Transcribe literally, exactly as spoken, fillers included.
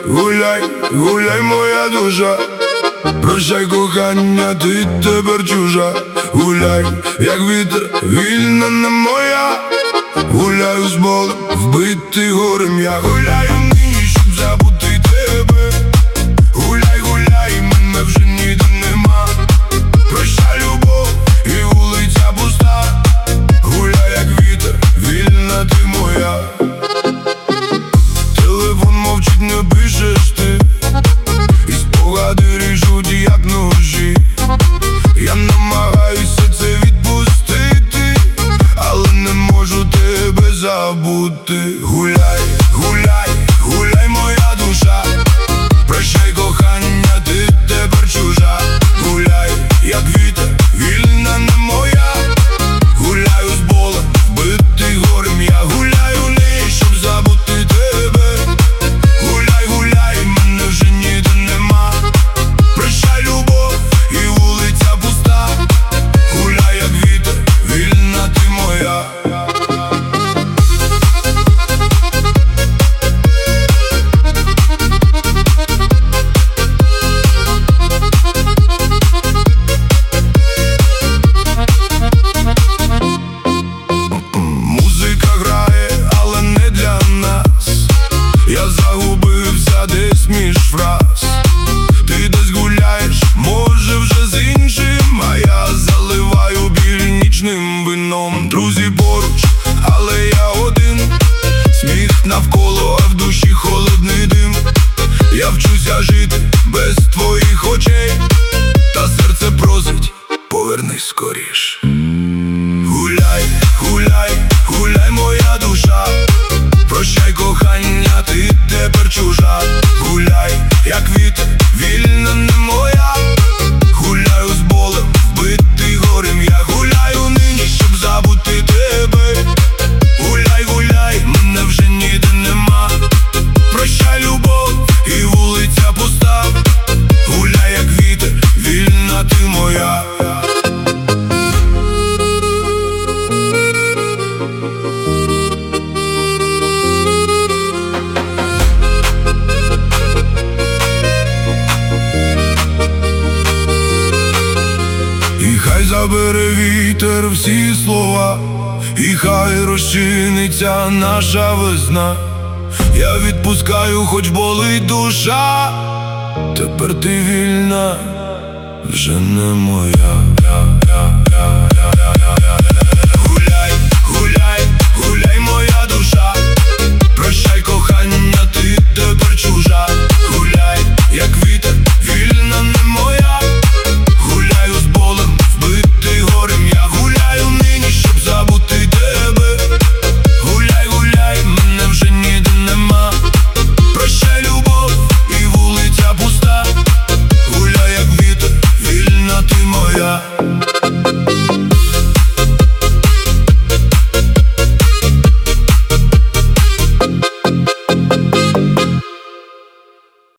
гуляй, гуляй, моя душа. Прощай, кохання, ти тепер чужа. Гуляй, як вітер, вільна не моя. Гуляю з болем, вбитий горем я. Гуляю нині, щоб забути тебе. Гуляй, гуляй, мене вже ніде нема. Прощай, любов, і вулиця пуста. Гуляй, як вітер, вільна ти моя. Телефон мовчить, не пишеш ти. І спогади ріжуть, як ножі. Я намагаюся це відпустити, але не можу тебе забути. Гуляй, гуляй, гуляй, моя душа. Прощай, кохання, ти тепер чужа. Гуляй, як вітер, вільна не моя. Гуляю з болем, вбитий горем я. Гуляю не, щоб забути тебе. Гуляй, гуляй, мене вже ніде нема. Прощай, любов, і вулиця пуста. Гуляй, як вітер, вільна ти моя. Музика грає, але не для нас. Я загубився десь між фраз. Ти десь гуляєш, може вже з іншим, а я заливаю біль нічним вином. Друзі поруч, але я один. Сміх навколо, а в душі холодний дим. Я вчуся жити без твоїх очей, та серце просить, повернись скоріш. Гуляй, гуляй, гуляй, моя душа. Прощай, кохання, ти тепер чужа. Гуляй, як вітер, вільна не моя. Гуляю з болем, вбитий горем я. Гуляю нині, щоб забути тебе. Гуляй, гуляй, мене вже ніде нема. Прощай, любов, і вулиця пуста. Гуляй, як вітер, вільна ти моя. І хай забере вітер всі слова, і хай розчиниться наша весна. Я відпускаю, хоч болить душа. Тепер ти вільна, вже не моя.